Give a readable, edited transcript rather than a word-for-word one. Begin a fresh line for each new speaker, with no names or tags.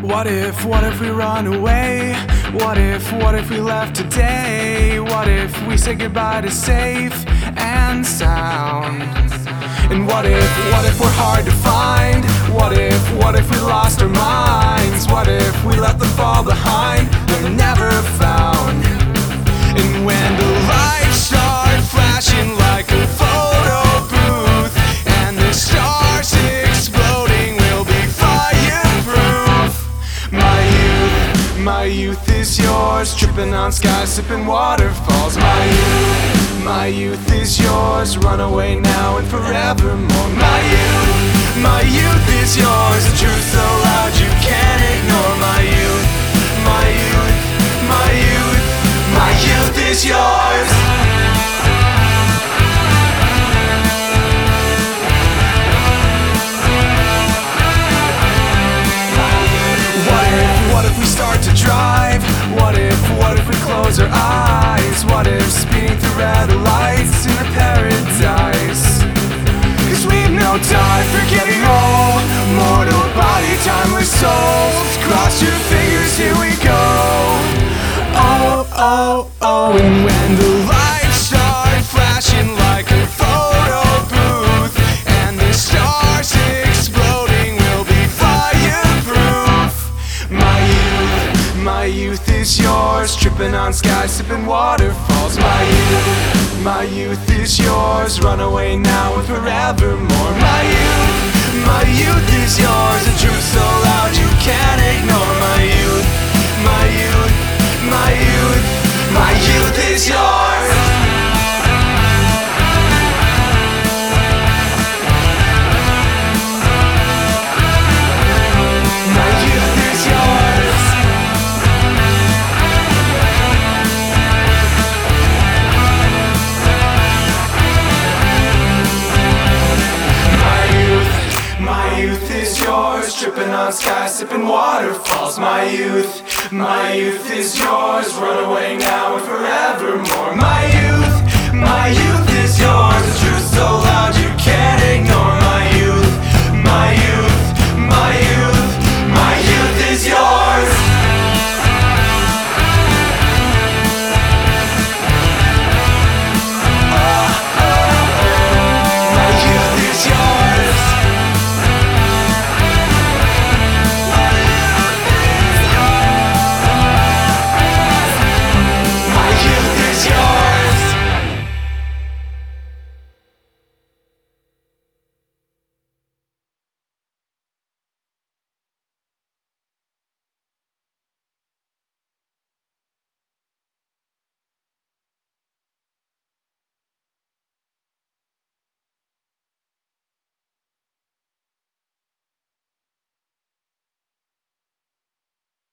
What if we run away? What if we left today? What if we say goodbye to safe and sound? And what if we're hard to find? What if we lost our minds? What if we let them fall behind? They're never found. And when the lights start flashing like a photo booth and the stars exploding, we'll be fireproof. My youth is yours, tripping on skies, sipping waterfalls. My youth is yours, run away now and forevermore. My youth is yours, the truth so loud you can't ignore. My youth is yours. What if we start to drive? What if we close our eyes? What if speeding through red lights in a paradise? Cause we've no time for getting old. Mortal body, timeless souls. Cross your fingers, here we go. Oh, oh, oh. And when the lights start flashing like a photo booth and the stars exploding, we'll be fireproof. My youth is yours, tripping on skies, sipping waterfalls. My youth is yours, run away now and forevermore. My youth is yours, the truth so loud you can't ignore. My youth is yours. My youth is yours. My youth is yours, tripping on skies, sipping waterfalls. My youth is yours, run away now and forevermore. My youth is yours, the truth so loud